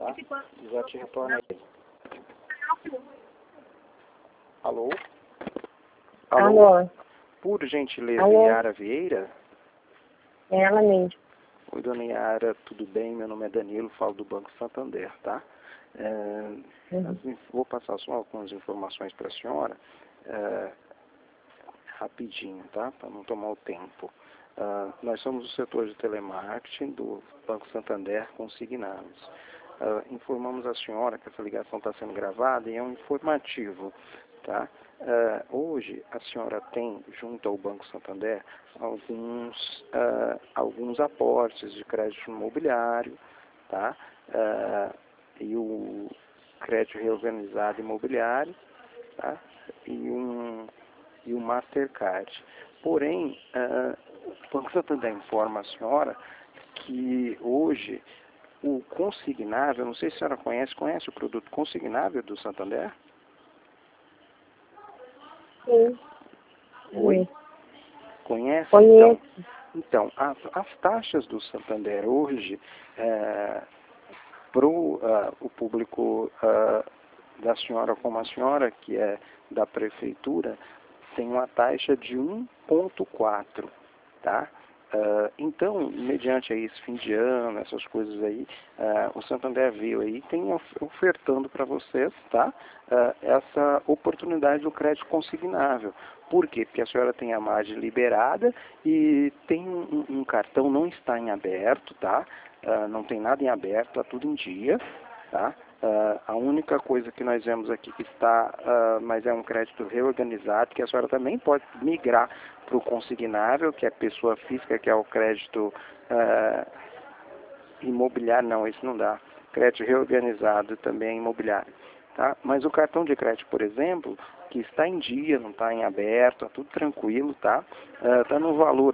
tá? Já te retorna aí. Alô? Alô? Por gentileza, Alô? Yara Vieira? É ela mesmo. Oi, dona Yara, tudo bem? Meu nome é Danilo, falo do Banco Santander, tá? Vou passar só algumas informações para a senhora, rapidinho, tá? Para não tomar o tempo. Nós somos o setor de telemarketing do Banco Santander Consignados. Informamos a senhora que essa ligação está sendo gravada e é um informativo, tá? Hoje a senhora tem, junto ao Banco Santander, alguns aportes de crédito imobiliário, tá? E o crédito reorganizado imobiliário, tá? E o Mastercard. Porém, o Banco Santander informa a senhora que hoje o consignável, não sei se a senhora conhece o produto consignável do Santander? Sim. Oi? Conhece? Conheço. Então, as taxas do Santander hoje, para o público da senhora como a senhora, que é da prefeitura, tem uma taxa de 1,4, tá? Então, mediante aí esse fim de ano, essas coisas aí, o Santander veio aí e tem ofertando para vocês, tá? Essa oportunidade do crédito consignável. Por quê? Porque a senhora tem a margem liberada e tem um cartão, não está em aberto, tá? Não tem nada em aberto, está tudo em dia, tá? A única coisa que nós vemos aqui que está, mas é um crédito reorganizado, que a senhora também pode migrar para o consignável, que é pessoa física, que é o crédito imobiliário, não, isso não dá. Crédito reorganizado também é imobiliário. Tá? Mas o cartão de crédito, por exemplo, que está em dia, não está em aberto, está tudo tranquilo, tá? Está no valor